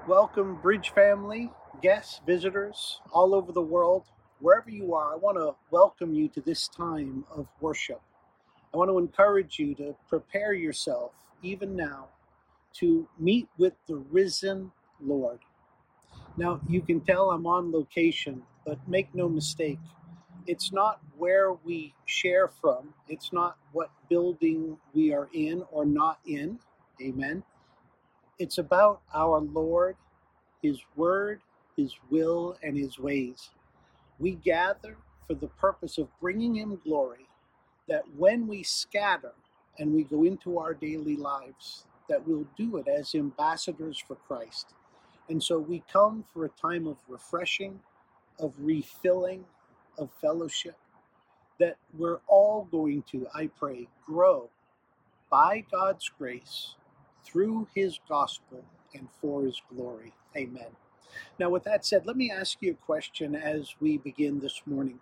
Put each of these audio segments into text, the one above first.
Welcome, Bridge family, guests, visitors all over the world. Wherever you are, I want to welcome you to this time of worship. I want to encourage you to prepare yourself, even now, to meet with the risen Lord. Now, you can tell I'm on location, but make no mistake, it's not where we share from, it's not what building we are in or not in. Amen. It's about our Lord, His word, His will, and His ways. We gather for the purpose of bringing Him glory, that when we scatter and we go into our daily lives, that we'll do it as ambassadors for Christ. And so we come for a time of refreshing, of refilling, of fellowship, that we're all going to, I pray, grow by God's grace through His gospel and for His glory. Amen. Now, with that said, let me ask you a question as we begin this morning.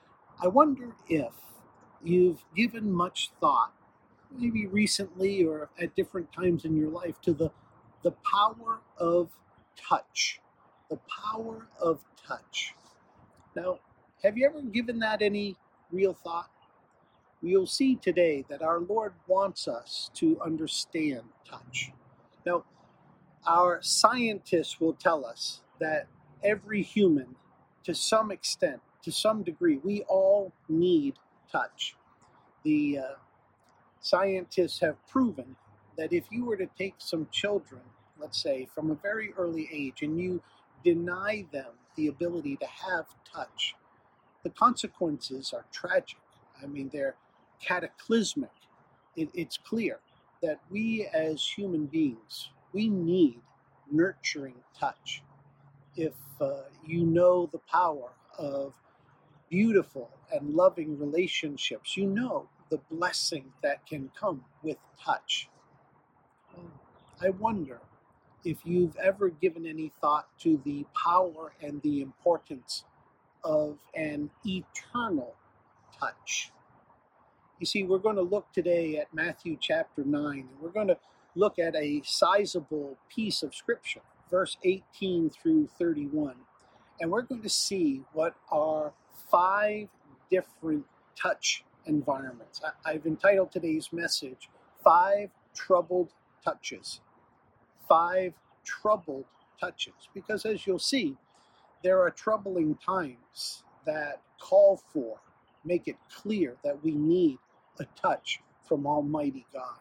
I wonder if you've given much thought, maybe recently or at different times in your life, to the power of touch. The power of touch. Now, have you ever given that any real thought? You'll see today that our Lord wants us to understand touch. Now, our scientists will tell us that every human, to some extent, to some degree, we all need touch. The scientists have proven that if you were to take some children, let's say, from a very early age, and you deny them the ability to have touch, the consequences are tragic. I mean, they're cataclysmic. It's clear that we as human beings, we need nurturing touch. If you know the power of beautiful and loving relationships, you know the blessing that can come with touch. I wonder if you've ever given any thought to the power and the importance of an eternal touch. You see, we're going to look today at Matthew chapter 9, and we're going to look at a sizable piece of scripture, verse 18 through 31. And we're going to see what are 5 different touch environments. I've entitled today's message, 5 Troubled Touches. 5 troubled touches. Because as you'll see, there are troubling times that call for, make it clear that we need a touch from Almighty God.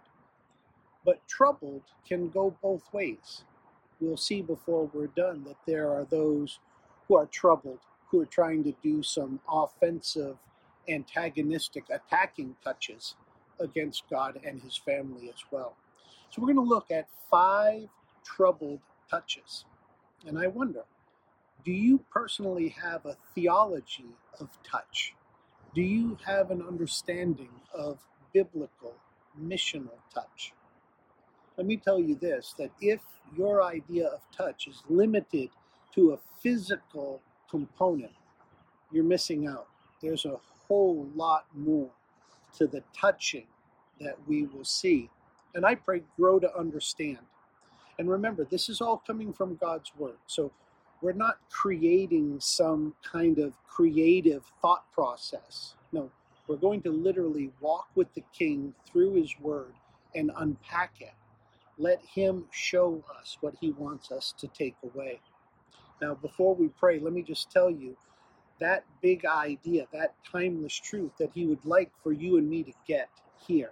But troubled can go both ways. We'll see before we're done that there are those who are troubled, who are trying to do some offensive, antagonistic, attacking touches against God and His family as well. So we're going to look at 5 troubled touches. And I wonder, do you personally have a theology of touch? Do you have an understanding of biblical missional touch? Let me tell you this, that if your idea of touch is limited to a physical component, you're missing out. There's a whole lot more to the touching that we will see. And I pray grow to understand. And remember, this is all coming from God's word. So we're not creating some kind of creative thought process. No, we're going to literally walk with the King through His word and unpack it. Let Him show us what He wants us to take away. Now, before we pray, let me just tell you that big idea, that timeless truth that He would like for you and me to get here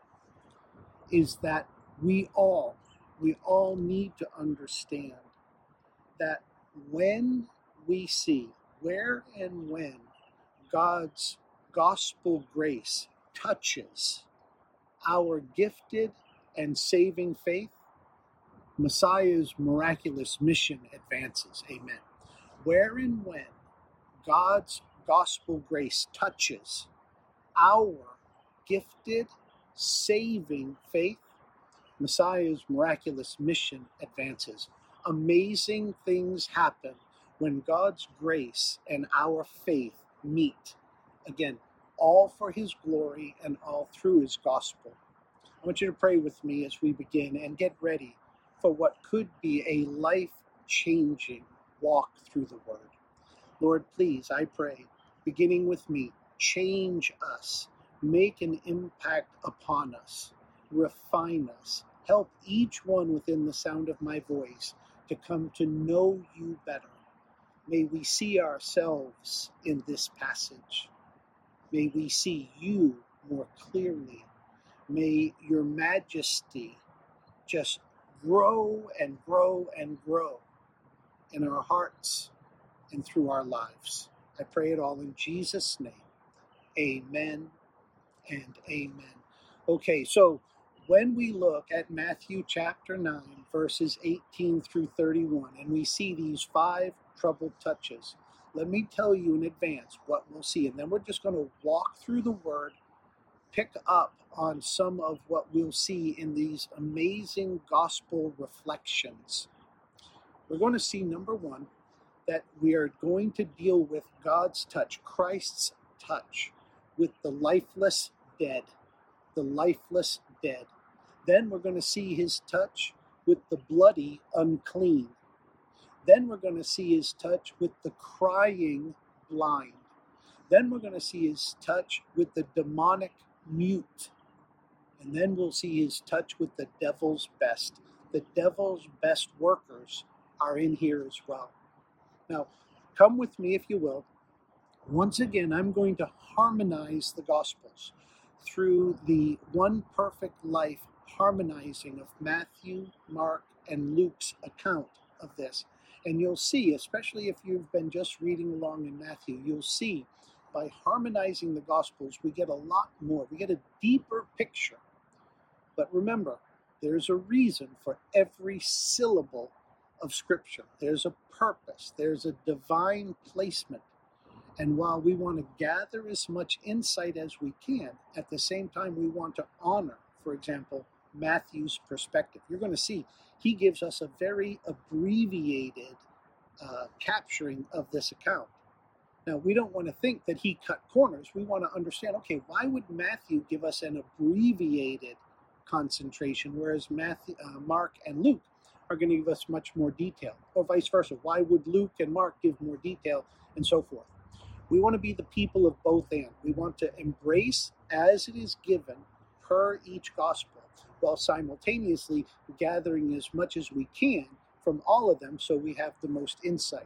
is that we all need to understand that when we see where and when God's gospel grace touches our gifted and saving faith, Messiah's miraculous mission advances. Amen. Where and when God's gospel grace touches our gifted, saving faith, Messiah's miraculous mission advances. Amazing things happen when God's grace and our faith meet. Again, all for His glory and all through His gospel. I want you to pray with me as we begin and get ready for what could be a life life-changing walk through the Word. Lord, please, I pray, beginning with me, change us, make an impact upon us, refine us, help each one within the sound of my voice to come to know you better. May we see ourselves in this passage. May we see you more clearly. May your majesty just grow and grow and grow in our hearts and through our lives. I pray it all in Jesus' name. Amen and amen. Okay, so when we look at Matthew chapter 9, verses 18 through 31, and we see these 5 troubled touches, let me tell you in advance what we'll see. And then we're just going to walk through the Word, pick up on some of what we'll see in these amazing gospel reflections. We're going to see, number 1, that we are going to deal with God's touch, Christ's touch, with the lifeless dead. The lifeless dead. Then we're going to see his touch with the bloody unclean. Then we're going to see his touch with the crying blind. Then we're going to see his touch with the demonic mute. And then we'll see his touch with the devil's best. The devil's best workers are in here as well. Now, come with me if you will. Once again, I'm going to harmonize the Gospels through the one perfect life harmonizing of Matthew, Mark, and Luke's account of this. And you'll see, especially if you've been just reading along in Matthew, you'll see by harmonizing the Gospels, we get a lot more. We get a deeper picture. But remember, there's a reason for every syllable of Scripture. There's a purpose. There's a divine placement. And while we want to gather as much insight as we can, at the same time we want to honor, for example, Matthew's perspective. You're going to see he gives us a very abbreviated capturing of this account. Now, we don't want to think that he cut corners. We want to understand, okay, why would Matthew give us an abbreviated concentration, whereas Mark and Luke are going to give us much more detail, or vice versa? Why would Luke and Mark give more detail, and so forth? We want to be the people of both and. We want to embrace as it is given per each gospel, while simultaneously gathering as much as we can from all of them so we have the most insight.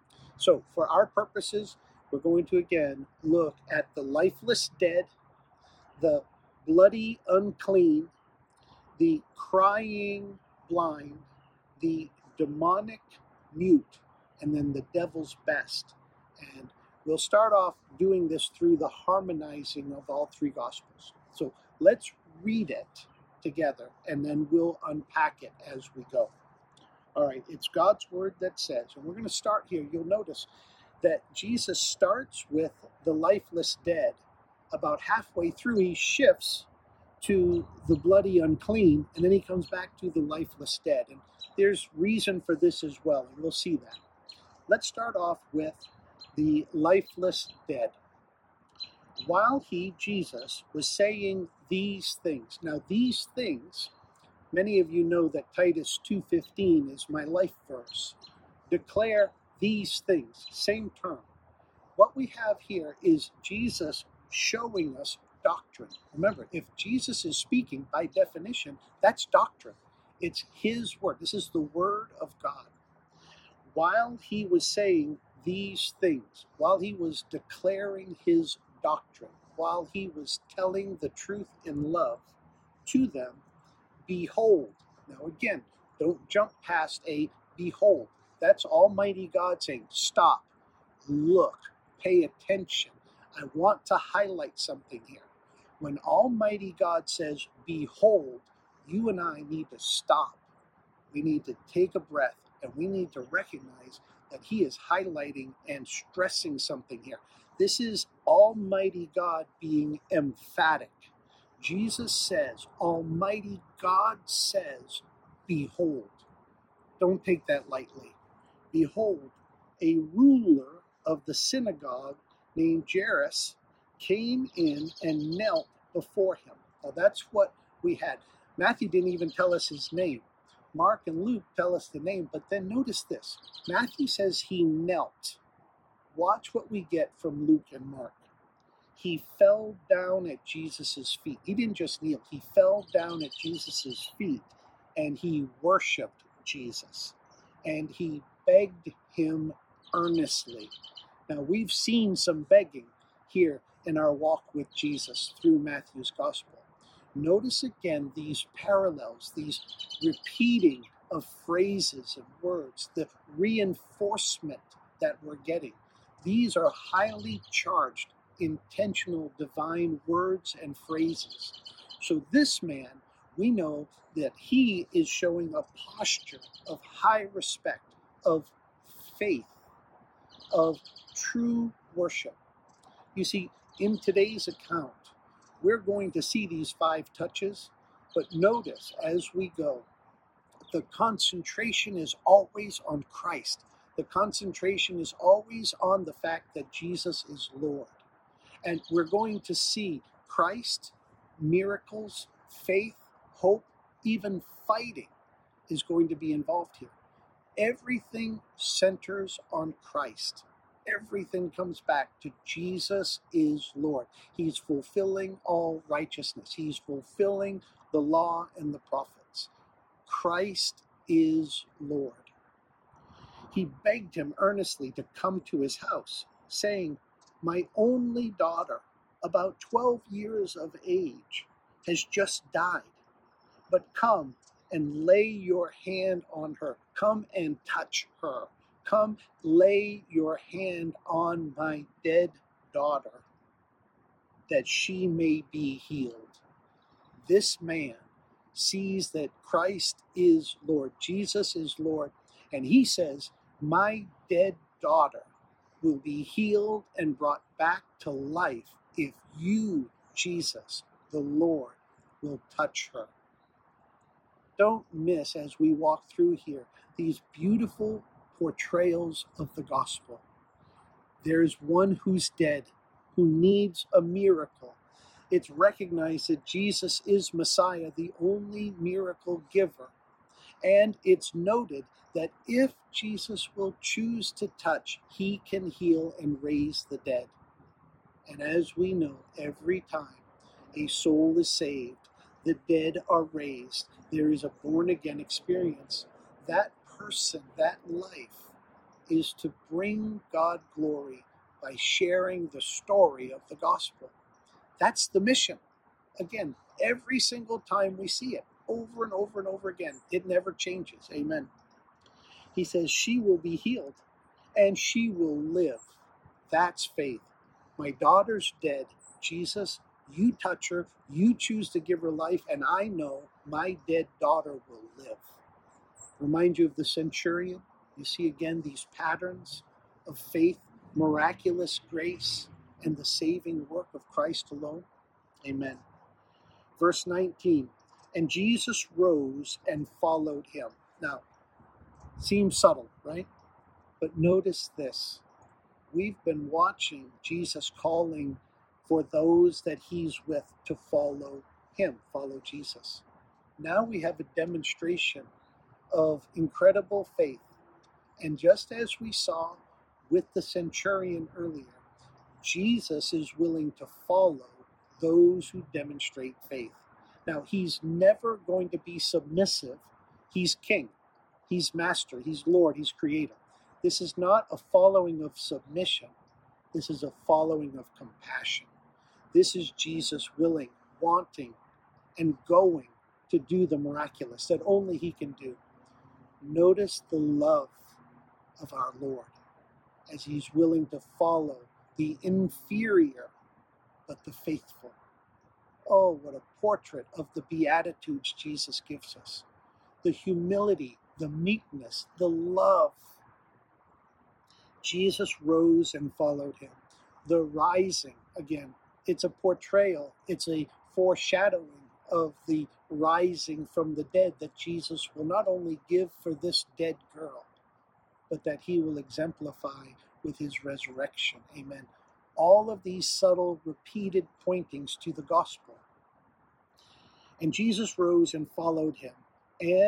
So for our purposes, we're going to again look at the lifeless dead, the bloody unclean, the crying blind, the demonic mute, and then the devil's best. And we'll start off doing this through the harmonizing of all 3 Gospels. So let's read it together, and then we'll unpack it as we go. All right, it's God's Word that says, and we're going to start here. You'll notice that Jesus starts with the lifeless dead. About halfway through, he shifts to the bloody unclean, and then he comes back to the lifeless dead. And there's reason for this as well, and we'll see that. Let's start off with the lifeless dead. While he, Jesus, was saying these things. Now, these things, many of you know that Titus 2:15 is my life verse. Declare these things, same term. What we have here is Jesus showing us doctrine. Remember, if Jesus is speaking, by definition, that's doctrine. It's his word. This is the word of God. While he was saying these things, while he was declaring his doctrine, while he was telling the truth in love to them, behold. Now again, don't jump past a behold. That's Almighty God saying, stop, look, pay attention. I want to highlight something here. When Almighty God says, behold, you and I need to stop. We need to take a breath, and we need to recognize that he is highlighting and stressing something here. This is Almighty God being emphatic. Jesus says, Almighty God says, behold. Don't take that lightly. Behold, a ruler of the synagogue named Jairus came in and knelt before him. Now that's what we had. Matthew didn't even tell us his name. Mark and Luke tell us the name, but then notice this. Matthew says he knelt. Watch what we get from Luke and Mark. He fell down at Jesus' feet. He didn't just kneel, he fell down at Jesus' feet and he worshiped Jesus. And he begged him earnestly. Now, we've seen some begging here in our walk with Jesus through Matthew's gospel. Notice again these parallels, these repeating of phrases and words, the reinforcement that we're getting. These are highly charged, intentional, divine words and phrases. So this man, we know that he is showing a posture of high respect, of faith, of true worship. You see, in today's account, we're going to see these 5 touches, but notice as we go, the concentration is always on Christ. The concentration is always on the fact that Jesus is Lord. And we're going to see Christ, miracles, faith, hope, even fighting is going to be involved here. Everything centers on Christ. Everything comes back to Jesus is Lord. He's fulfilling all righteousness. He's fulfilling the law and the prophets. Christ is Lord. He begged him earnestly to come to his house, saying, "My only daughter, about 12 years of age, has just died. But come and lay your hand on her. Come and touch her. Come lay your hand on my dead daughter, that she may be healed." This man sees that Christ is Lord. Jesus is Lord. And he says, my dead daughter will be healed and brought back to life if you, Jesus, the Lord, will touch her. Don't miss, as we walk through here, these beautiful portrayals of the gospel. There's one who's dead, who needs a miracle. It's recognized that Jesus is Messiah, the only miracle giver. And it's noted that if Jesus will choose to touch, he can heal and raise the dead. And as we know, every time a soul is saved, the dead are raised, there is a born-again experience. That person, that life, is to bring God glory by sharing the story of the gospel. That's the mission. Again, every single time we see it, over and over and over again, it never changes. Amen. He says, she will be healed and she will live. That's faith. My daughter's dead. Jesus, you touch her, you choose to give her life, and I know my dead daughter will live. Remind you of the centurion. You see again these patterns of faith, miraculous grace, and the saving work of Christ alone. Amen. Verse 19, and Jesus rose and followed him. Now, seems subtle, right? But notice this. We've been watching Jesus calling for those that he's with to follow him, follow Jesus. Now we have a demonstration of incredible faith. And just as we saw with the centurion earlier, Jesus is willing to follow those who demonstrate faith. Now, he's never going to be submissive. He's king, he's master, he's Lord, he's creator. This is not a following of submission. This is a following of compassion. This is Jesus willing, wanting, and going to do the miraculous that only he can do. Notice the love of our Lord as he's willing to follow the inferior but the faithful. Oh, what a portrait of the Beatitudes Jesus gives us. The humility, the meekness, the love. Jesus rose and followed him. The rising, again, it's a portrayal, it's a foreshadowing of the rising from the dead that Jesus will not only give for this dead girl, but that he will exemplify with his resurrection. Amen. All of these subtle, repeated pointings to the gospel. And Jesus rose and followed him, and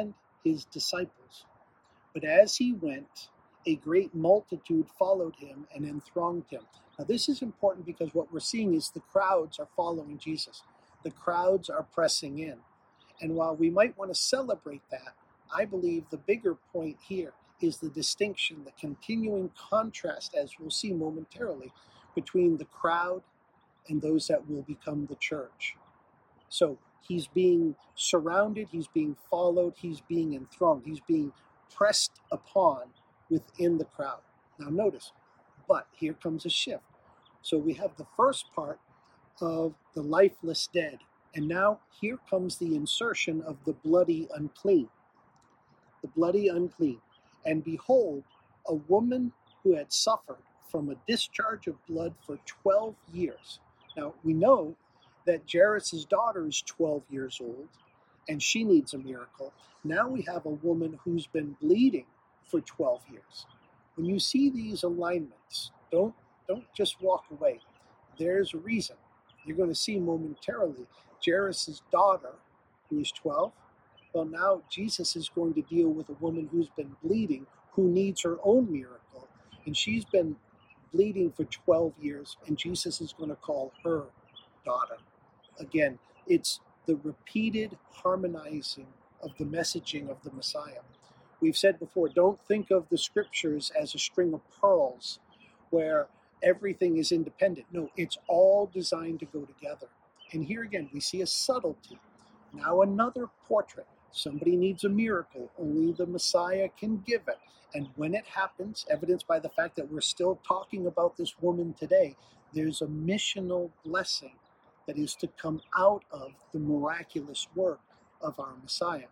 his disciples. But as he went, a great multitude followed him and enthronged him. Now, this is important because what we're seeing is the crowds are following Jesus. The crowds are pressing in. And while we might want to celebrate that, I believe the bigger point here is the distinction, the continuing contrast, as we'll see momentarily, between the crowd and those that will become the church. So he's being surrounded, he's being followed, he's being enthronged, he's being pressed upon within the crowd. Now notice, but here comes a shift. So we have the first part of the lifeless dead, and now here comes the insertion of the bloody unclean. The bloody unclean. And behold, a woman who had suffered from a discharge of blood for 12 years. Now we know that Jairus' daughter is 12 years old, and she needs a miracle. Now we have a woman who's been bleeding for 12 years. When you see these alignments, don't just walk away. There's a reason. You're going to see momentarily Jairus' daughter, who is 12. Well, now Jesus is going to deal with a woman who's been bleeding, who needs her own miracle. And she's been bleeding for 12 years, and Jesus is going to call her daughter. Again, it's the repeated harmonizing of the messaging of the Messiah. We've said before, don't think of the scriptures as a string of pearls where everything is independent. No, it's all designed to go together. And here again, we see a subtlety. Now another portrait. Somebody needs a miracle. Only the Messiah can give it. And when it happens, evidenced by the fact that we're still talking about this woman today, there's a missional blessing that is to come out of the miraculous work of our Messiah.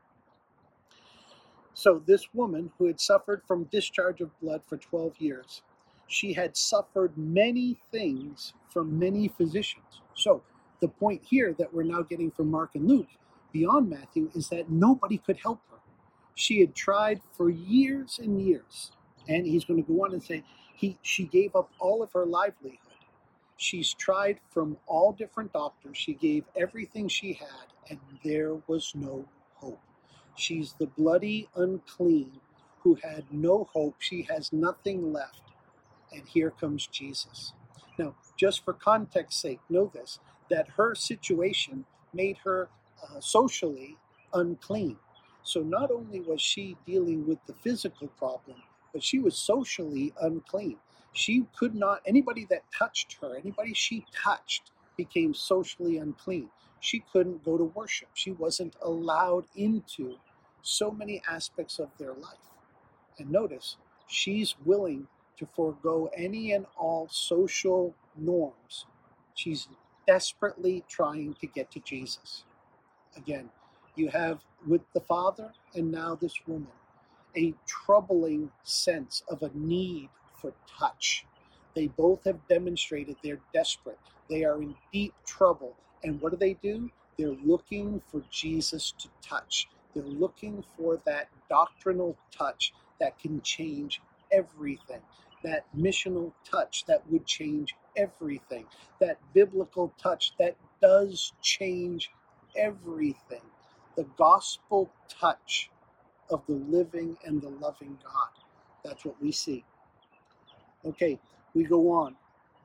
So this woman who had suffered from discharge of blood for 12 years, she had suffered many things from many physicians. So the point here that we're now getting from Mark and Luke, beyond Matthew, is that nobody could help her. She had tried for years and years. And he's going to go on and say, she gave up all of her livelihood. She's tried from all different doctors. She gave everything she had, and there was no hope. She's the bloody unclean who had no hope. She has nothing left. And here comes Jesus. Now, just for context's sake, know this, that her situation made her socially unclean. So not only was she dealing with the physical problem, but she was socially unclean. She could not, anybody that touched her, anybody she touched became socially unclean. She couldn't go to worship. She wasn't allowed into so many aspects of their life. And notice, she's willing to forego any and all social norms. She's desperately trying to get to Jesus. Again, you have with the Father and now this woman, a troubling sense of a need for touch. They both have demonstrated they're desperate. They are in deep trouble. And what do? They're looking for Jesus to touch. They're looking for that doctrinal touch that can change everything. That missional touch that would change everything. That biblical touch that does change everything. The gospel touch of the living and the loving God. That's what we see. Okay, we go on. It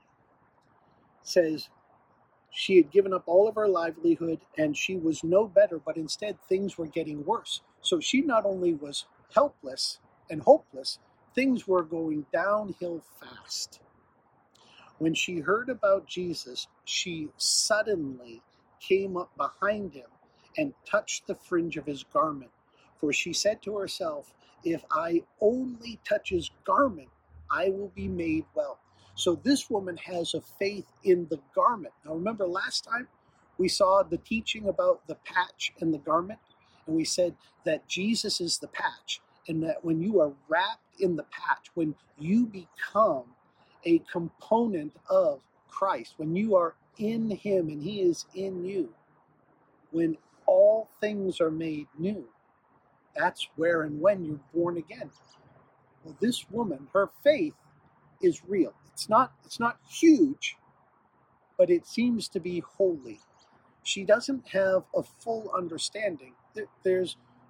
says, she had given up all of her livelihood and she was no better, but instead things were getting worse. So she not only was helpless and hopeless, things were going downhill fast. When she heard about Jesus, she suddenly came up behind him and touched the fringe of his garment. For she said to herself, if I only touch his garment, I will be made well. So this woman has a faith in the garment. Now remember last time we saw the teaching about the patch and the garment, and we said that Jesus is the patch, and that when you are wrapped in the patch, when you become a component of Christ, when you are in him and he is in you, when all things are made new, that's where and when you're born again. Well, this woman, her faith is real. It's not huge, but it seems to be holy. She doesn't have a full understanding. There's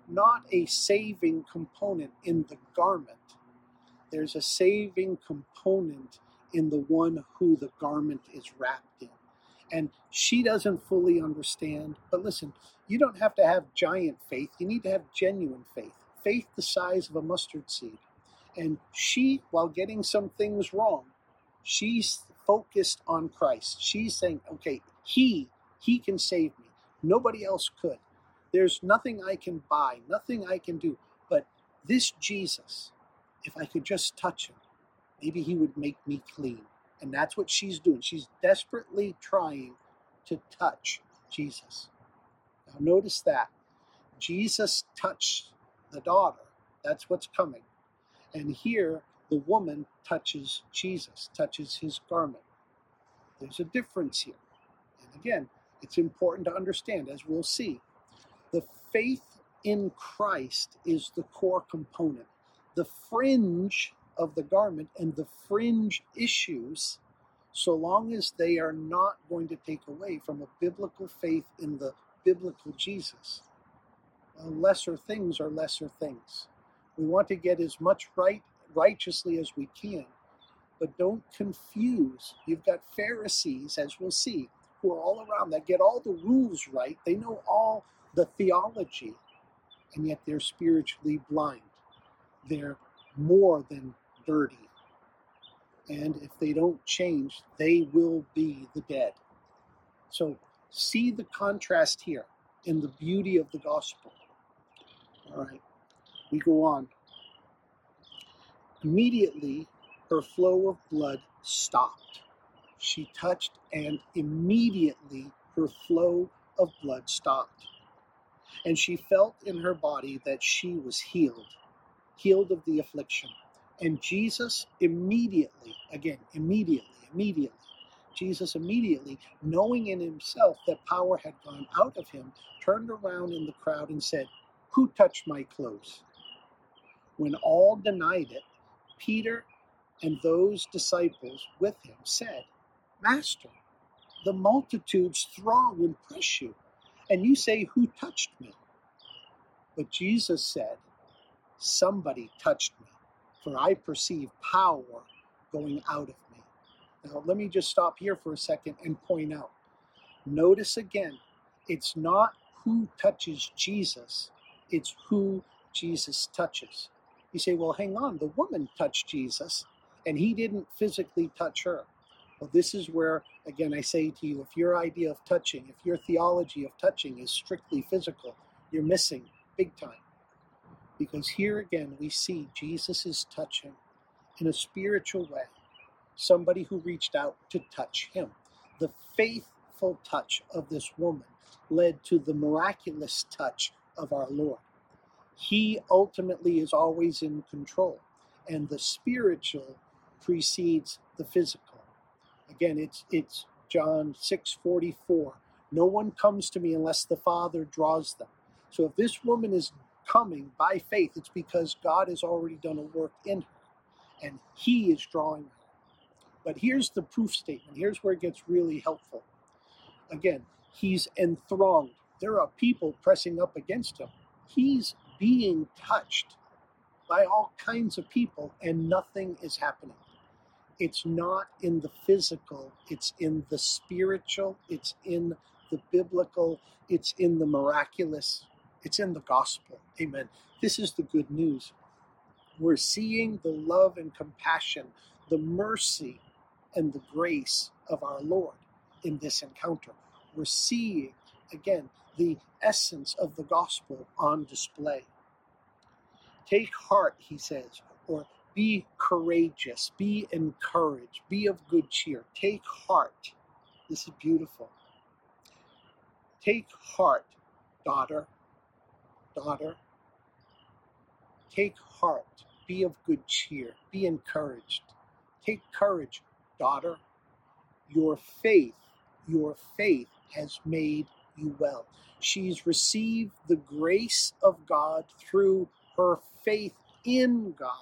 not a saving component in the garment. There's a saving component in the one who the garment is wrapped in. And she doesn't fully understand. But listen, you don't have to have giant faith. You need to have genuine faith. Faith the size of a mustard seed. And she, while getting some things wrong, she's focused on Christ. She's saying, okay, he can save me. Nobody else could. There's nothing I can buy, nothing I can do. But this Jesus, if I could just touch him, maybe he would make me clean. And that's what she's doing. She's desperately trying to touch Jesus. Now notice that. Jesus touched the daughter. That's what's coming. And here, the woman touches Jesus, touches his garment. There's a difference here. And again, it's important to understand, as we'll see. The faith in Christ is the core component. The fringe of the garment and the fringe issues, so long as they are not going to take away from a biblical faith in the biblical Jesus, lesser things are lesser things. We want to get as much righteously as we can, but don't confuse. You've got Pharisees, as we'll see, who are all around that get all the rules right. They know all the theology, and yet they're spiritually blind. They're more than dirty. And if they don't change, they will be the dead. So see the contrast here in the beauty of the gospel. All right, we go on. Immediately, her flow of blood stopped. She touched, and immediately her flow of blood stopped. And she felt in her body that she was healed of the affliction. And Jesus immediately, Jesus immediately, knowing in himself that power had gone out of him, turned around in the crowd and said, "Who touched my clothes?" When all denied it, Peter and those disciples with him said, "Master, the multitudes throng and press you, and you say, 'Who touched me?'" But Jesus said, "Somebody touched me, for I perceive power going out of me." Now, let me just stop here for a second and point out. Notice again, it's not who touches Jesus, it's who Jesus touches. You say, well, hang on, the woman touched Jesus, and he didn't physically touch her. Well, this is where, again, I say to you, if your idea of touching, if your theology of touching is strictly physical, you're missing big time. Because here again, we see Jesus is touching in a spiritual way somebody who reached out to touch him. The faithful touch of this woman led to the miraculous touch of our Lord. He ultimately is always in control, and the spiritual precedes the physical. Again, it's John 6:44. No one comes to me unless the Father draws them. So if this woman is coming by faith, it's because God has already done a work in her, and he is drawing her. But here's the proof statement. Here's where it gets really helpful. Again, he's enthronged. There are people pressing up against him. He's being touched by all kinds of people, and nothing is happening. It's not in the physical, it's in the spiritual, it's in the biblical, it's in the miraculous, it's in the gospel. Amen. This is the good news. We're seeing the love and compassion, the mercy and the grace of our Lord in this encounter. We're seeing, again, the essence of the gospel on display. Take heart, he says, or be courageous, be encouraged, be of good cheer. Take heart. This is beautiful. Take heart, daughter. Take heart, be of good cheer, be encouraged. Take courage, daughter. Your faith has made you well. She's received the grace of God through her faith in God.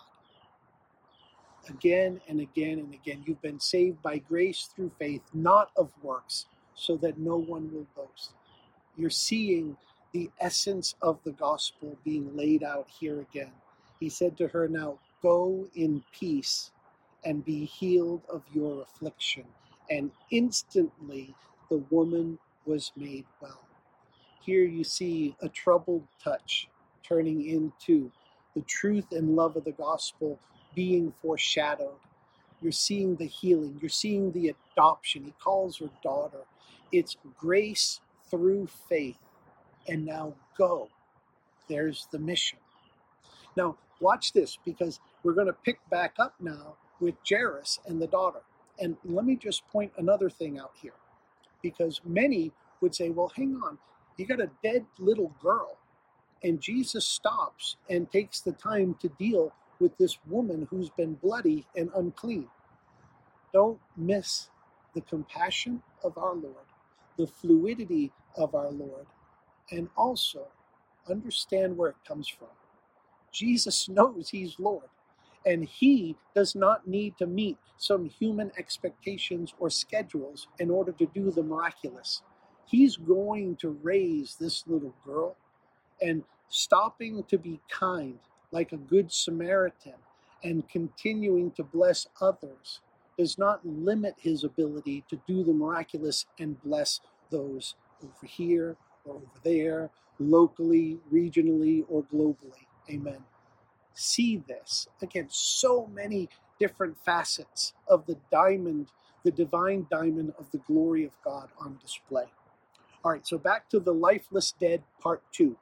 Again and again and again, you've been saved by grace through faith, not of works, so that no one will boast. You're seeing the essence of the gospel being laid out here again. He said to her, now go in peace and be healed of your affliction. And instantly the woman was made well. Here you see a troubled touch turning into the truth and love of the gospel being foreshadowed. You're seeing the healing. You're seeing the adoption. He calls her daughter. It's grace through faith. And now go. There's the mission. Now, watch this, because we're going to pick back up now with Jairus and the daughter. And let me just point another thing out here, because many would say, well, hang on, you got a dead little girl. And Jesus stops and takes the time to deal with this woman who's been bloody and unclean. Don't miss the compassion of our Lord, the fluidity of our Lord, and also understand where it comes from. Jesus knows he's Lord, and he does not need to meet some human expectations or schedules in order to do the miraculous. He's going to raise this little girl, and stopping to be kind like a good Samaritan and continuing to bless others does not limit his ability to do the miraculous and bless those over here or over there, locally, regionally, or globally. Amen. See this. Again, so many different facets of the diamond, the divine diamond of the glory of God on display. All right, so back to the lifeless dead, part 2.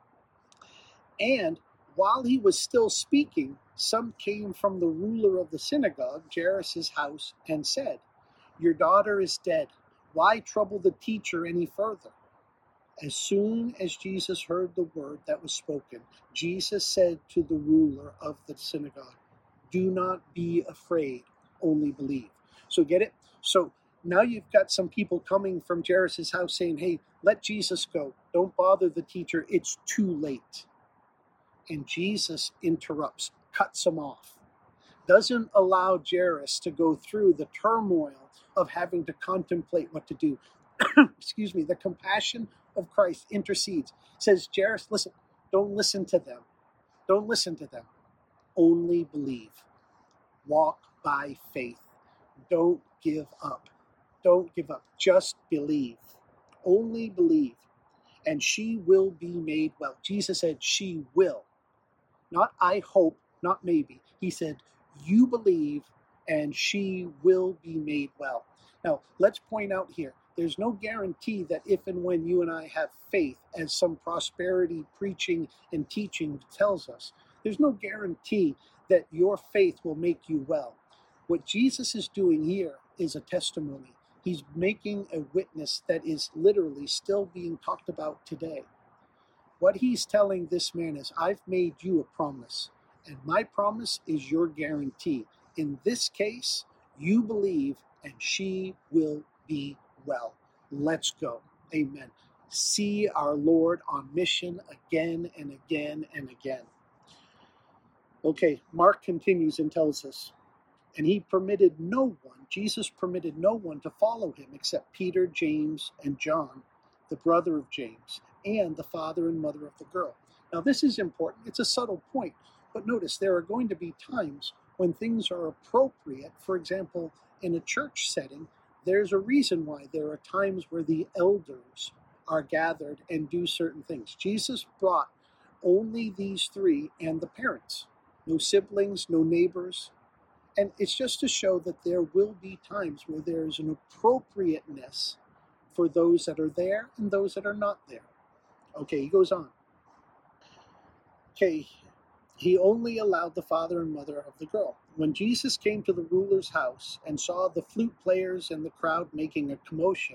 And while he was still speaking, some came from the ruler of the synagogue, Jairus' house, and said, your daughter is dead. Why trouble the teacher any further? As soon as Jesus heard the word that was spoken, Jesus said to the ruler of the synagogue, do not be afraid, only believe. So get it? So now you've got some people coming from Jairus' house saying, hey, let Jesus go. Don't bother the teacher. It's too late. And Jesus interrupts, cuts them off, doesn't allow Jairus to go through the turmoil of having to contemplate what to do. Excuse me, the compassion of Christ intercedes, says, Jairus, listen, don't listen to them. Don't listen to them. Only believe. Walk by faith. Don't give up. Don't give up. Just believe. Only believe. And she will be made well. Jesus said she will. Not I hope, not maybe. He said, you believe and she will be made well. Now, let's point out here, there's no guarantee that if and when you and I have faith, as some prosperity preaching and teaching tells us, there's no guarantee that your faith will make you well. What Jesus is doing here is a testimony. He's making a witness that is literally still being talked about today. What he's telling this man is, I've made you a promise, and my promise is your guarantee. In this case, you believe, and she will be well. Let's go. Amen. See our Lord on mission again and again and again. Okay, Mark continues and tells us, and he permitted no one, Jesus permitted no one to follow him except Peter, James, and John, the brother of James, and the father and mother of the girl. Now this is important. It's a subtle point, but notice there are going to be times when things are appropriate. For example, in a church setting, there's a reason why there are times where the elders are gathered and do certain things. Jesus brought only these three and the parents. No siblings, no neighbors. And it's just to show that there will be times where there is an appropriateness for those that are there and those that are not there. Okay, he goes on. Okay, he only allowed the father and mother of the girl. When Jesus came to the ruler's house and saw the flute players and the crowd making a commotion,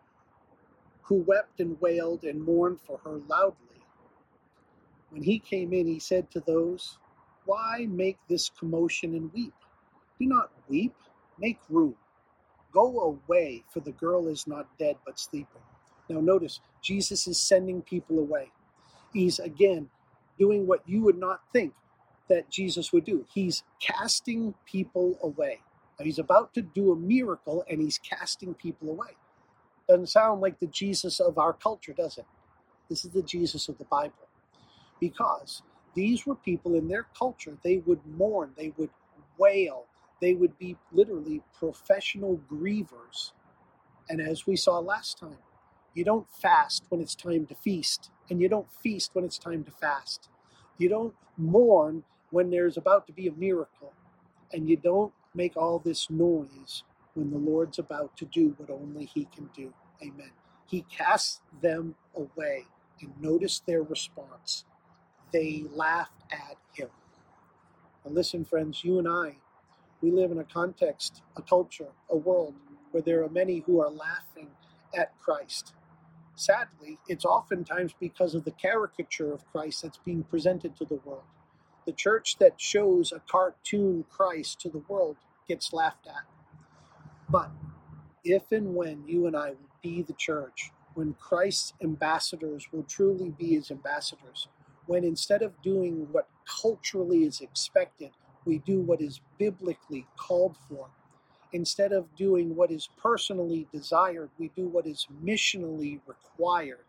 who wept and wailed and mourned for her loudly. When he came in, he said to those, why make this commotion and weep? Do not weep, make room. Go away, for the girl is not dead but sleeping. Now notice, Jesus is sending people away. He's, again, doing what you would not think that Jesus would do. He's casting people away. Now, he's about to do a miracle, and he's casting people away. Doesn't sound like the Jesus of our culture, does it? This is the Jesus of the Bible. Because these were people in their culture, they would mourn, they would wail, they would be literally professional grievers. And as we saw last time, you don't fast when it's time to feast, and you don't feast when it's time to fast. You don't mourn when there's about to be a miracle, and you don't make all this noise when the Lord's about to do what only He can do. Amen. He casts them away, and notice their response. They laughed at Him. And listen, friends, you and I, we live in a context, a culture, a world where there are many who are laughing at Christ. Sadly, it's oftentimes because of the caricature of Christ that's being presented to the world. The church that shows a cartoon Christ to the world gets laughed at. But if and when you and I will be the church, when Christ's ambassadors will truly be His ambassadors, when instead of doing what culturally is expected, we do what is biblically called for. Instead of doing what is personally desired, we do what is missionally required.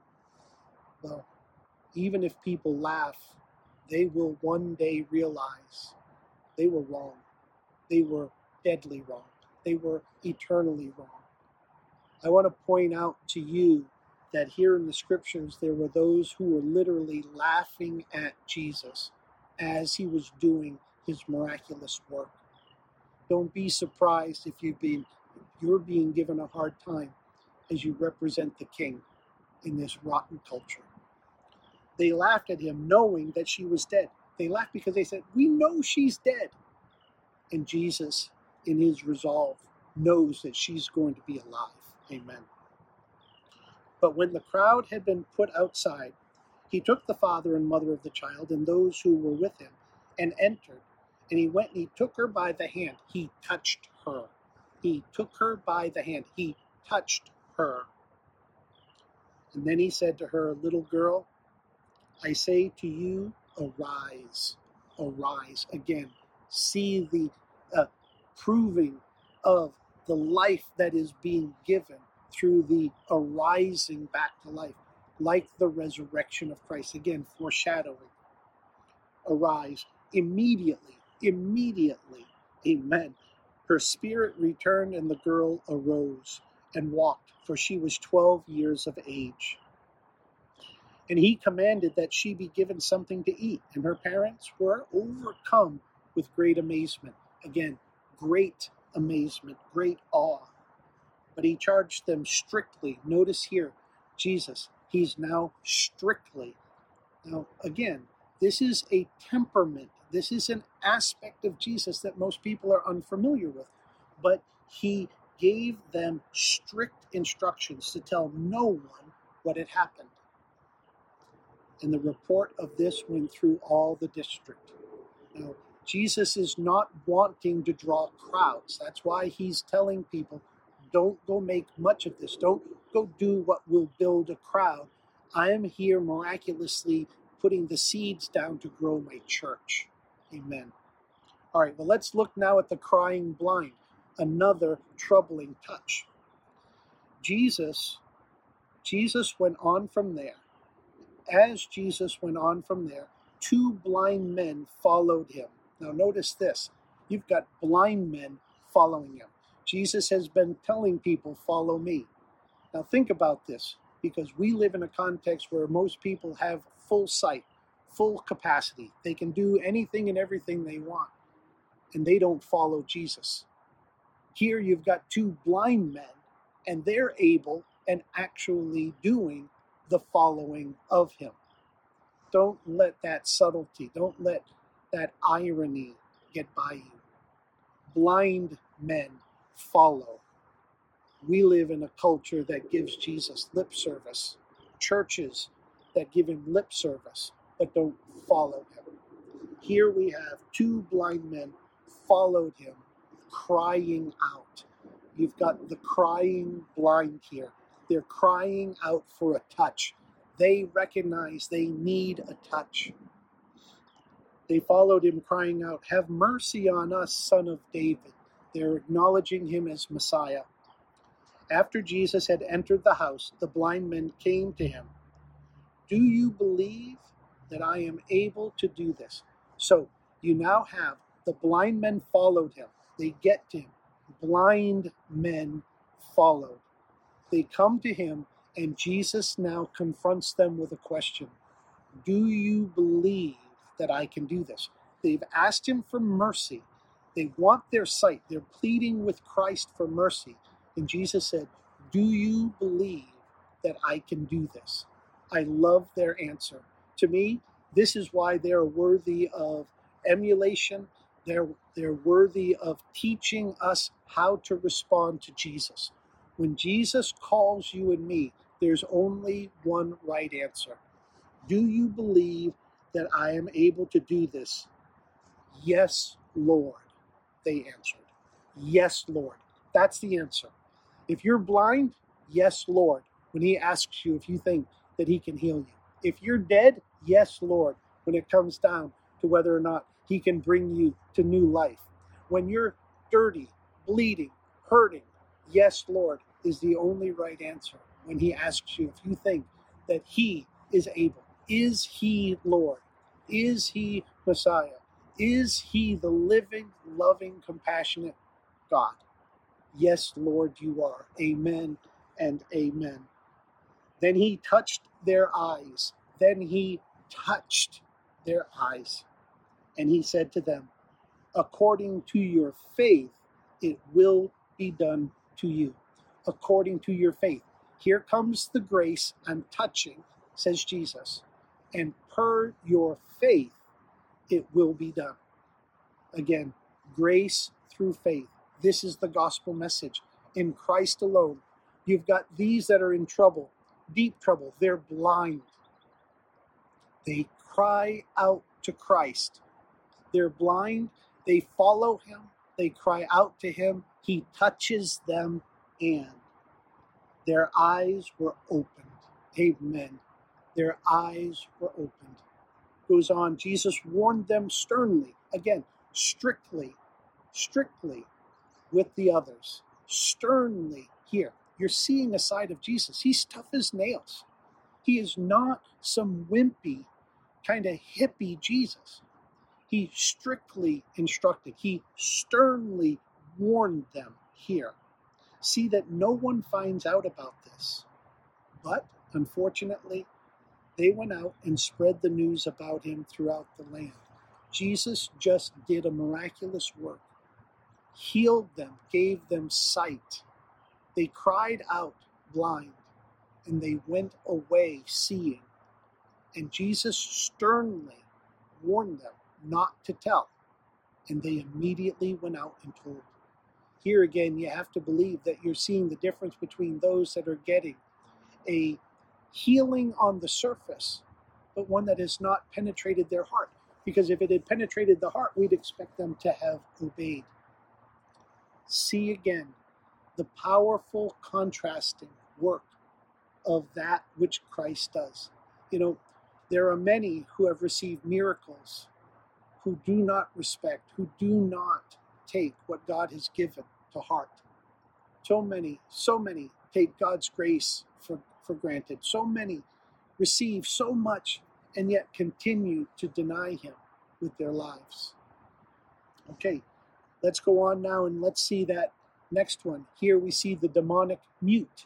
Well, even if people laugh, they will one day realize they were wrong. They were deadly wrong. They were eternally wrong. I want to point out to you that here in the scriptures, there were those who were literally laughing at Jesus as He was doing His miraculous work. Don't be surprised if you're being given a hard time as you represent the King in this rotten culture. They laughed at Him knowing that she was dead. They laughed because they said, "We know she's dead." And Jesus, in His resolve, knows that she's going to be alive. Amen. But when the crowd had been put outside, He took the father and mother of the child and those who were with Him and entered. And He went and He took her by the hand. He touched her. He took her by the hand. He touched her. And then He said to her, "Little girl, I say to you, arise." Arise. Again, see the proving of the life that is being given through the arising back to life, like the resurrection of Christ. Again, foreshadowing. Arise. Immediately. Amen. Her spirit returned, and the girl arose and walked, for she was 12 years of age. And He commanded that she be given something to eat, and her parents were overcome with great amazement. Again, great amazement, great awe. But He charged them strictly. Notice here, Jesus, He's now strictly. Now, again, this is a temperament. This is an aspect of Jesus that most people are unfamiliar with. But He gave them strict instructions to tell no one what had happened. And the report of this went through all the district. Now, Jesus is not wanting to draw crowds. That's why He's telling people, don't go make much of this. Don't go do what will build a crowd. I am here miraculously putting the seeds down to grow my church. Amen. All right, well, let's look now at the crying blind, another troubling touch. Jesus went on from there. As Jesus went on from there, 2 blind men followed Him. Now notice this. You've got blind men following Him. Jesus has been telling people, "Follow me." Now think about this, because we live in a context where most people have full sight, full capacity. They can do anything and everything they want, and they don't follow Jesus. Here you've got 2 blind men, and they're able and actually doing the following of Him. Don't let that subtlety, don't let that irony get by you. Blind men follow. We live in a culture that gives Jesus lip service. Churches that give Him lip service, but don't follow Him. Here we have 2 blind men followed Him, crying out. You've got the crying blind here. They're crying out for a touch. They recognize they need a touch. They followed Him crying out, "Have mercy on us, Son of David." They're acknowledging Him as Messiah. After Jesus had entered the house, the blind men came to Him. Do you believe that I am able to do this? So you now have the blind men followed him. They get to him. Blind men followed. They come to him, and Jesus now confronts them with a question. Do you believe that I can do this? They've asked him for mercy. They want their sight. They're pleading with Christ for mercy. And Jesus said, do you believe that I can do this? I love their answer. To me, this is why they're worthy of emulation. They're worthy of teaching us how to respond to Jesus. When Jesus calls you and me, there's only one right answer. Do you believe that I am able to do this? Yes, Lord, they answered. Yes, Lord. That's the answer. If you're blind, yes, Lord, when he asks you if you think that he can heal you. If you're dead, yes, Lord, when it comes down to whether or not he can bring you to new life. When you're dirty, bleeding, hurting, yes, Lord, is the only right answer when he asks you if you think that he is able. Is he Lord? Is he Messiah? Is he the living, loving, compassionate God? Yes, Lord, you are. Amen and amen. Then he touched their eyes. Then he touched their eyes. And he said to them, according to your faith, it will be done to you. According to your faith. Here comes the grace I'm touching, says Jesus. And per your faith, it will be done. Again, grace through faith. This is the gospel message. In Christ alone, you've got these that are in trouble, deep trouble. They're blind. They cry out to Christ. They're blind. They follow him. They cry out to him. He touches them, and their eyes were opened. Amen. Their eyes were opened. Goes on, Jesus warned them sternly, again, strictly with the others. Sternly here. You're seeing a side of Jesus. He's tough as nails. He is not some wimpy, kind of hippie Jesus. He strictly instructed. He sternly warned them here. See that no one finds out about this. But, unfortunately, they went out and spread the news about him throughout the land. Jesus just did a miraculous work. Healed them, gave them sight. They cried out blind, and they went away seeing. And Jesus sternly warned them not to tell, and they immediately went out and told. Here again, you have to believe that you're seeing the difference between those that are getting a healing on the surface, but one that has not penetrated their heart. Because if it had penetrated the heart, we'd expect them to have obeyed. See again the powerful contrasting work of that which Christ does. You know, there are many who have received miracles who do not respect, who do not take what God has given to heart. So many take God's grace for granted. So many receive so much and yet continue to deny him with their lives. Okay, let's go on now and let's see that next one. Here we see the demonic mute.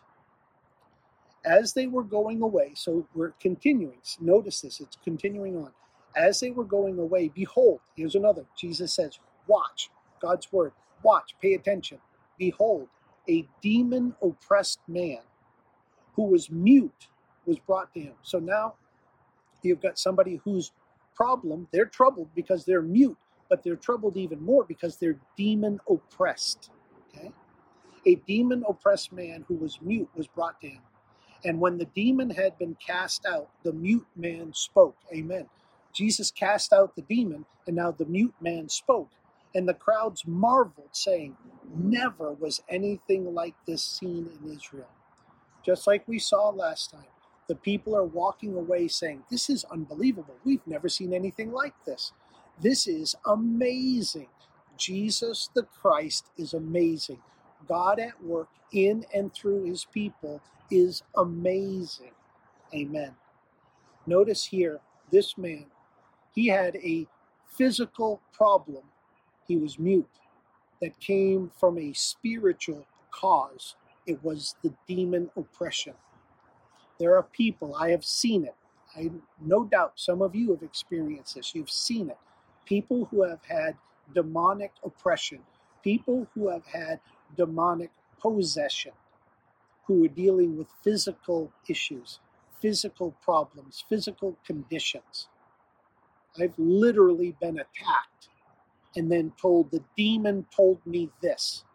As they were going away, so we're continuing. Notice this, it's continuing on. As they were going away, behold, here's another. Jesus says, watch, God's word. Watch, pay attention. Behold, a demon-oppressed man who was mute was brought to him. So now you've got somebody whose problem, they're troubled because they're mute, but they're troubled even more because they're demon-oppressed. Okay? A demon-oppressed man who was mute was brought to him. And when the demon had been cast out, the mute man spoke. Amen. Jesus cast out the demon, and now the mute man spoke. And the crowds marveled, saying, never was anything like this seen in Israel. Just like we saw last time, the people are walking away saying, this is unbelievable. We've never seen anything like this. This is amazing. Jesus the Christ is amazing. God at work in and through his people is amazing. Amen. Notice here, this man, he had a physical problem. He was mute, that came from a spiritual cause. It was the demon oppression. There are people, I have seen it. I no doubt some of you have experienced this. You've seen it. People who have had demonic oppression, people who have had demonic possession, who are dealing with physical issues, physical problems, physical conditions. I've literally been attacked and then told, the demon told me this.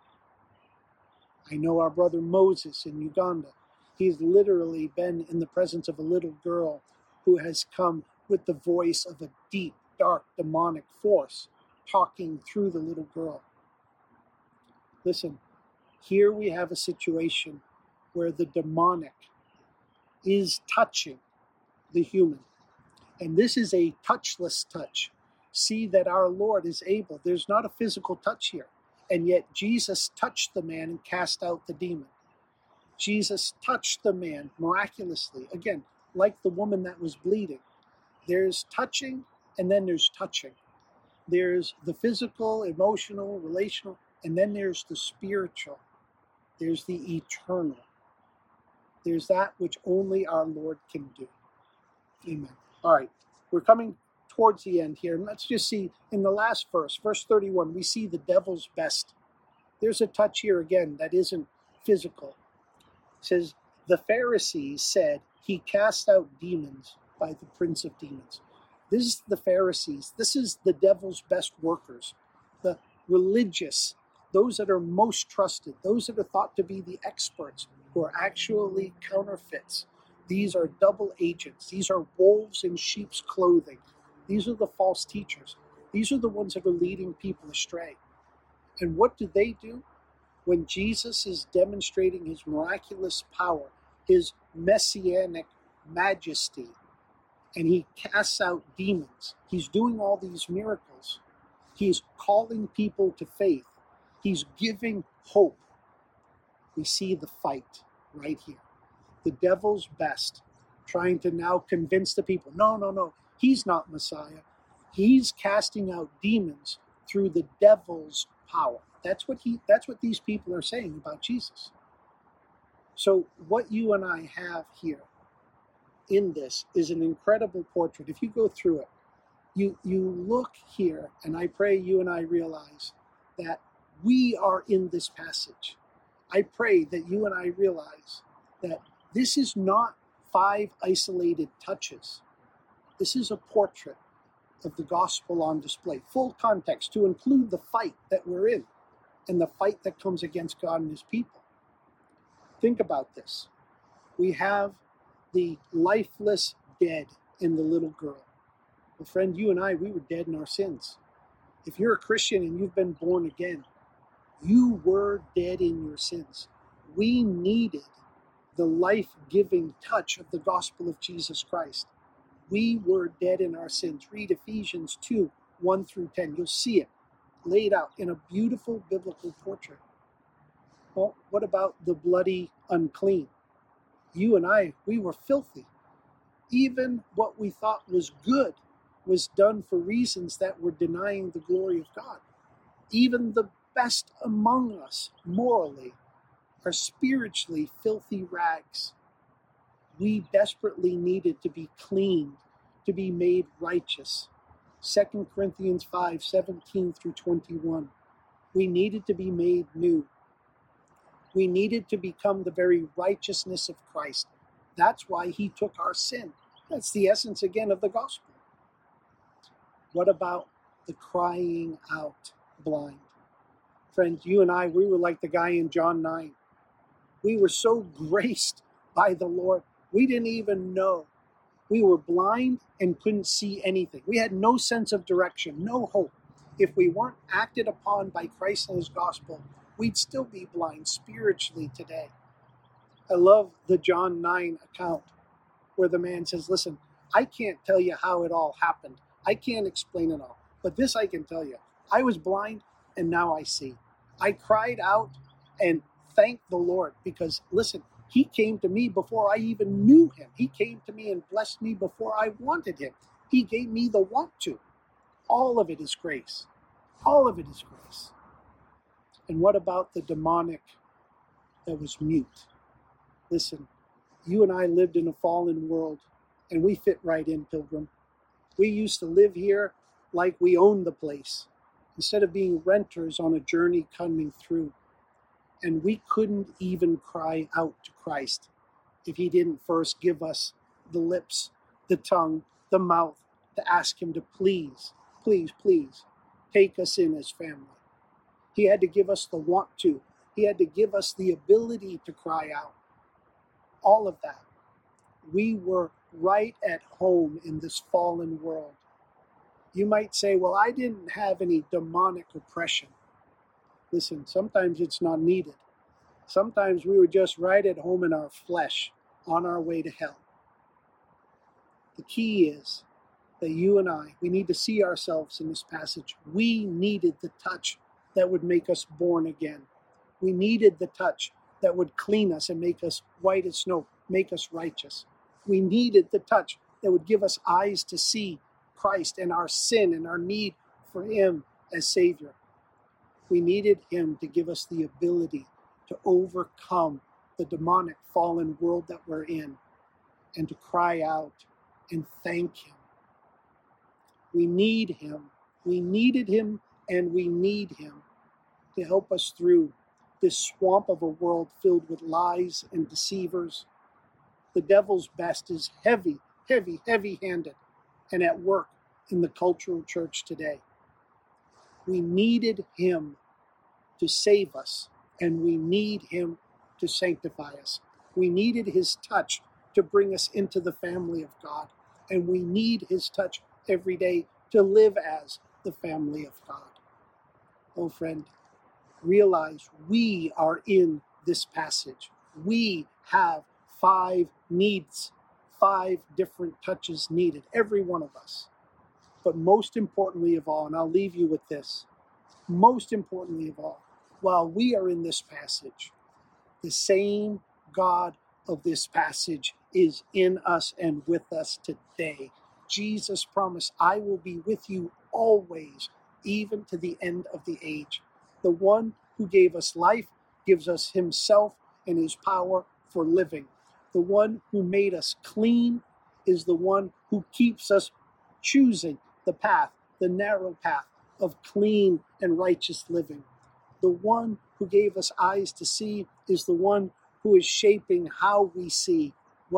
I know our brother Moses in Uganda. He's literally been in the presence of a little girl who has come with the voice of a deep, dark, demonic force talking through the little girl. Listen, here we have a situation where the demonic is touching the human. And this is a touchless touch. See that our Lord is able. There's not a physical touch here. And yet Jesus touched the man and cast out the demon. Jesus touched the man miraculously. Again, like the woman that was bleeding. There's touching and then there's touching. There's the physical, emotional, relational, and then there's the spiritual. There's the eternal. There's that which only our Lord can do. Amen. All right, we're coming towards the end here. And let's just see in the last verse, verse 31, we see the devil's best. There's a touch here again that isn't physical. It says, the Pharisees said he cast out demons by the prince of demons. This is the Pharisees. This is the devil's best workers, the religious, those that are most trusted, those that are thought to be the experts, who are actually counterfeits. These are double agents. These are wolves in sheep's clothing. These are the false teachers. These are the ones that are leading people astray. And what do? When Jesus is demonstrating his miraculous power, his messianic majesty, and he casts out demons, he's doing all these miracles. He's calling people to faith. He's giving hope. We see the fight right here. The devil's best, trying to now convince the people, no, he's not Messiah. He's casting out demons through the devil's power. That's what these people are saying about Jesus. So what you and I have here in this is an incredible portrait. If you go through it, you look here, and I pray you and I realize that we are in this passage. I pray that you and I realize that this is not 5 isolated touches. This is a portrait of the gospel on display, full context, to include the fight that we're in and the fight that comes against God and his people. Think about this. We have the lifeless dead in the little girl. Well, friend, you and I, we were dead in our sins. If you're a Christian and you've been born again, you were dead in your sins. We needed the life-giving touch of the gospel of Jesus Christ. We were dead in our sins. Read Ephesians 2, 1 through 10. You'll see it laid out in a beautiful biblical portrait. Well, what about the bloody unclean? You and I, we were filthy. Even what we thought was good was done for reasons that were denying the glory of God. Even the best among us, morally, are spiritually filthy rags. We desperately needed to be cleaned, to be made righteous. 2 Corinthians 5, 17 through 21. We needed to be made new. We needed to become the very righteousness of Christ. That's why he took our sin. That's the essence again of the gospel. What about the crying out blind? Friends, you and I, we were like the guy in John 9. We were so graced by the Lord, we didn't even know. We were blind and couldn't see anything. We had no sense of direction, no hope. If we weren't acted upon by Christ and his gospel, we'd still be blind spiritually today. I love the John 9 account where the man says, listen, I can't tell you how it all happened. I can't explain it all. But this I can tell you. I was blind and now I see. I cried out and thanked the Lord because, listen, He came to me before I even knew him. He came to me and blessed me before I wanted him. He gave me the want to. All of it is grace. All of it is grace. And what about the demonic that was mute? Listen, you and I lived in a fallen world, and we fit right in, Pilgrim. We used to live here like we owned the place, instead of being renters on a journey coming through. And we couldn't even cry out to Christ if he didn't first give us the lips, the tongue, the mouth to ask him to please, please, please take us in as family. He had to give us the want to. He had to give us the ability to cry out. All of that. We were right at home in this fallen world. You might say, well, I didn't have any demonic oppression. Listen, sometimes it's not needed. Sometimes we were just right at home in our flesh, on our way to hell. The key is that you and I, we need to see ourselves in this passage. We needed the touch that would make us born again. We needed the touch that would clean us and make us white as snow, make us righteous. We needed the touch that would give us eyes to see Christ and our sin and our need for him as Savior. We needed him to give us the ability to overcome the demonic fallen world that we're in and to cry out and thank him. We need him. We needed him, and we need him to help us through this swamp of a world filled with lies and deceivers. The devil's best is heavy, heavy, heavy-handed and at work in the cultural church today. We needed him to save us, and we need him to sanctify us. We needed his touch to bring us into the family of God, and we need his touch every day to live as the family of God. Oh, friend, realize we are in this passage. We have 5 needs, 5 different touches needed, every one of us. But most importantly of all, and I'll leave you with this, most importantly of all, while we are in this passage, the same God of this passage is in us and with us today. Jesus promised, I will be with you always, even to the end of the age. The one who gave us life gives us himself and his power for living. The one who made us clean is the one who keeps us choosing the path, the narrow path of clean and righteous living. The one who gave us eyes to see is the one who is shaping how we see,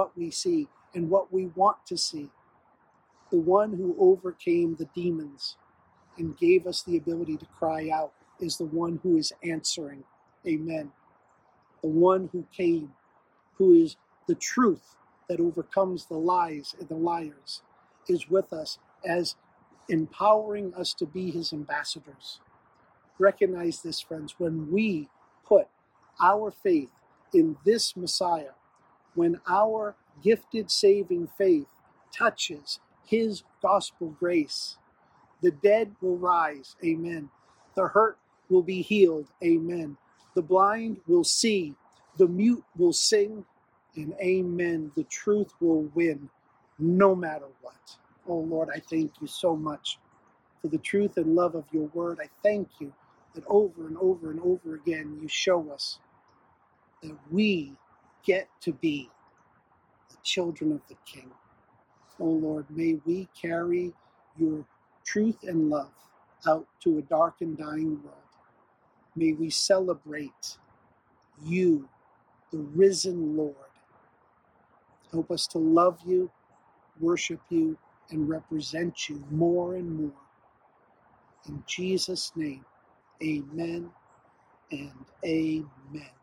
and what we want to see. The one who overcame the demons and gave us the ability to cry out is the one who is answering. Amen. The one who came, who is the truth that overcomes the lies and the liars, is with us as empowering us to be his ambassadors. Recognize this, friends, when we put our faith in this Messiah, when our gifted saving faith touches his gospel grace, the dead will rise, amen. The hurt will be healed, amen. The blind will see, the mute will sing, and amen, the truth will win, no matter what. Oh Lord, I thank you so much for the truth and love of your word. I thank you that over and over and over again you show us that we get to be the children of the King. Oh Lord, may we carry your truth and love out to a dark and dying world. May we celebrate you, the risen Lord. Help us to love you, worship you, and represent you more and more. In Jesus' name, amen and amen.